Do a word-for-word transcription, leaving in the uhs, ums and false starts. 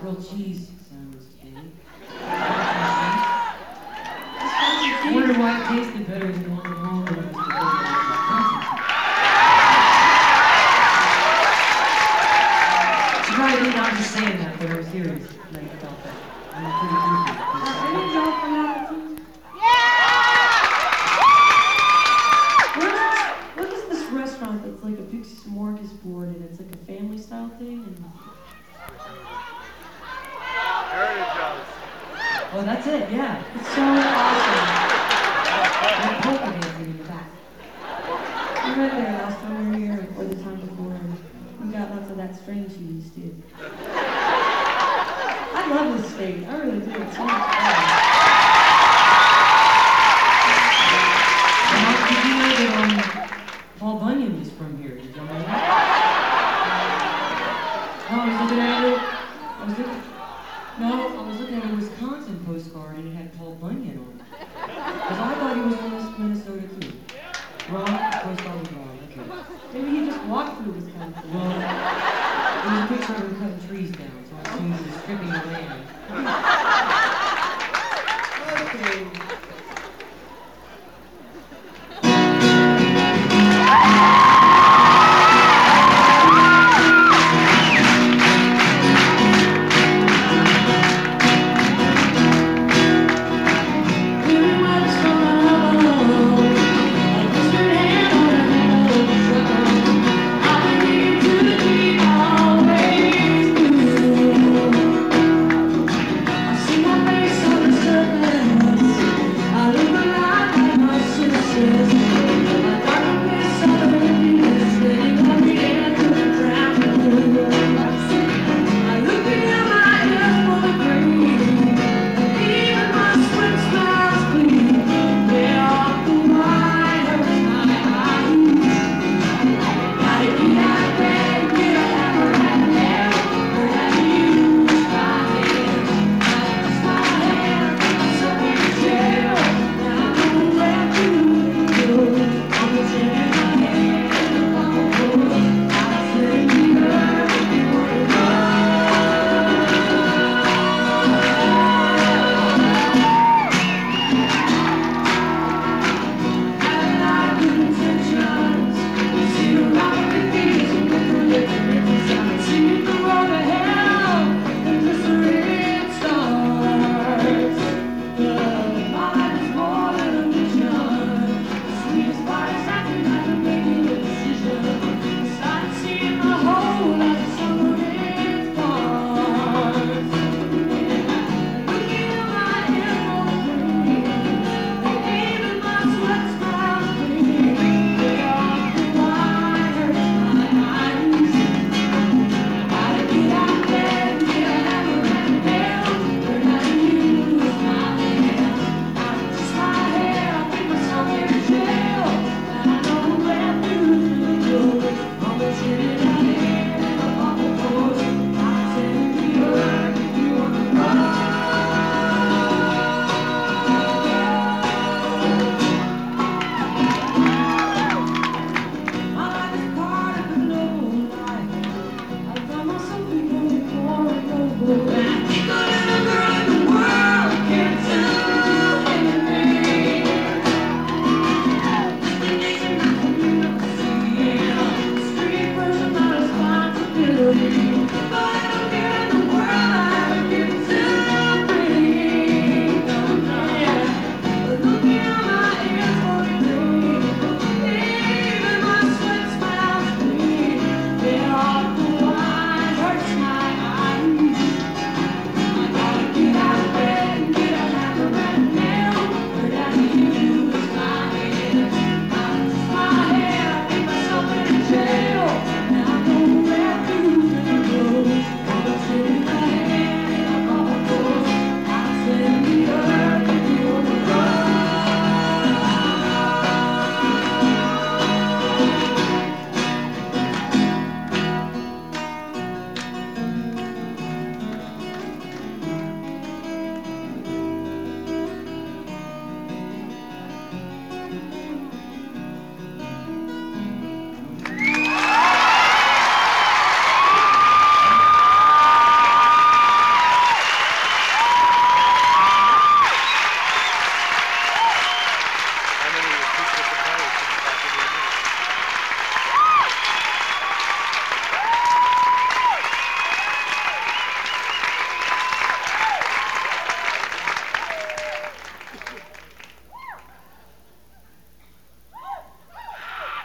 grilled cheese sandwich today. I wonder why it tasted better than the one at home when it was You probably think I'm just saying that, but I'm serious. Like, about that. I'm pretty goofy. Are any of y'all from Appleton? Yeah! What is this restaurant that's like a big smorgasbord and it's like a family style thing? And... Heritage House. Oh, that's it, yeah. It's so awesome. There's polka dancing in the back. We went there last time we were here, or the time before, and we got lots of that string cheese too. I love this state. I really do. It's so much fun. Well, did you know that um, Paul Bunyan is from here? Did y'all know that? Oh, I was looking at it. I was looking. No, I was looking at a Wisconsin postcard and it had Paul Bunyan on it. Because I thought he was from Minnesota too. Wrong? The postcard was wrong. Okay. Maybe he just walked through Wisconsin. Well, there was a picture of him cutting trees down.